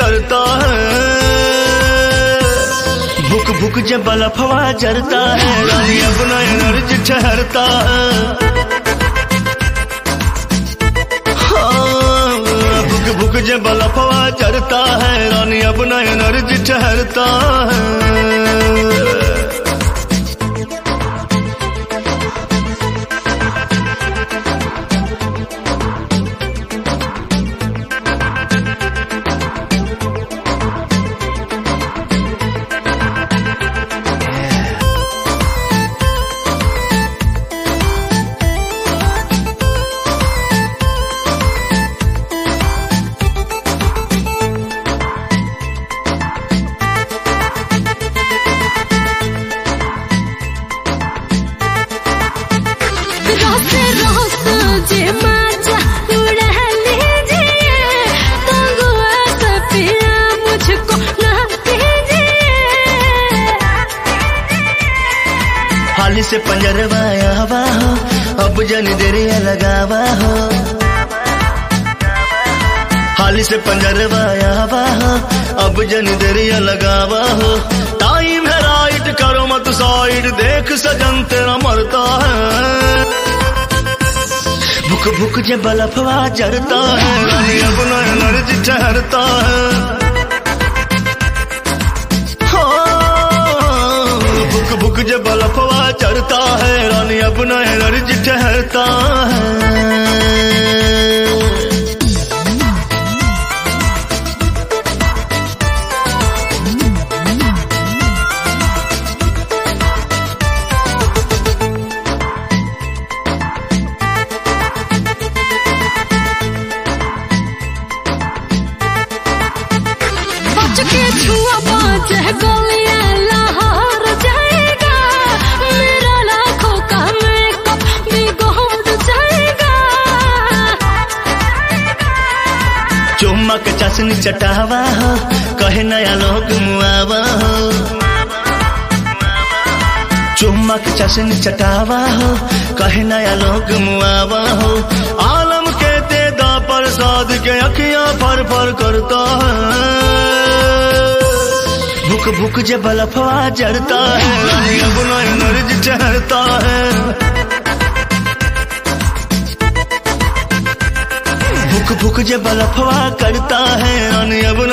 करता है। भुक भुक जब बलफवा जरता है रानी अपना एनर्जी ठहरता है। भुक भुक जब बलफवा जरता है रानी अपना एनर्जी ठहरता है। हाली से पंजरवा आवा हो अब जन देरिया लगावा हो। हाली से पंजरवा आवा हो अब जन देरिया लगावा हो। टाइम है राइट करो मत साइड देख सजन तेरा मरता है। भुक भुक जब बलफवा जरता है रानी अपना एनर्जी ठहरता है। भुक भुक जब बलफवा चढ़ता है रानी अपना एनर्जी ठहरता है। बच के छुआ बाज गोलियां लाहौर जाएगा। मेरा लाखों का मेकअप बिगड़ जाएगा। चुम्मा के चाशनी चटावा हो कहे नया लोग मुआवा हो। चुम्मा के चाशनी चटावा हो कहे नया लोग मुआवा हो। आलम के तेदा प्रसाद के अखियां फर फर करता है। भुक भुक जब बलफवा जरता है रानी अपना एनर्जी ठहरता है। भुक भुक जब बलफवा करता है रानी अपना